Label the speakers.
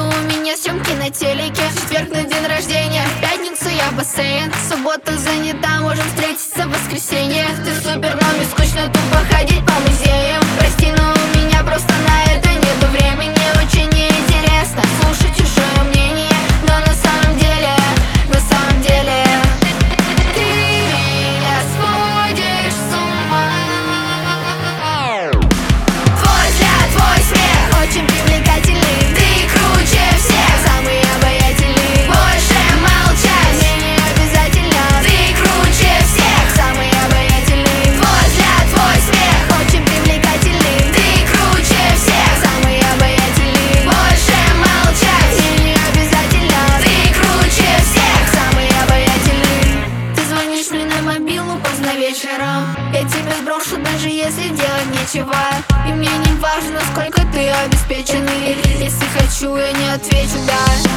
Speaker 1: у меня съемки на телеке. В четверг на день рождения, в пятницу я в бассейн. Суббота занята, можем встретиться в воскресенье. Ты супер, но мне скучно тупо ходить по музеям. Прости, но у меня просто на это нету времени. Очень неинтересно слушать чужое мнение, но на самом деле ты меня сводишь с ума. Твой взгляд, твой смех очень привлекательный. Ты круче всех, самый обаятельный. Больше молчать мне не обязательно. Ты круче всех, самый обаятельный. Твой взгляд, твой смех очень привлекательный. Ты круче всех, самый обаятельный. Больше молчать мне не обязательно. Ты круче всех, самый обаятельный. Ты звонишь мне на мобилу поздно вечером. Я тебя сброшу, даже если делать нечего. И мне не важно, сколько ты обеспеченный. Если хочу, я не отвечу, да.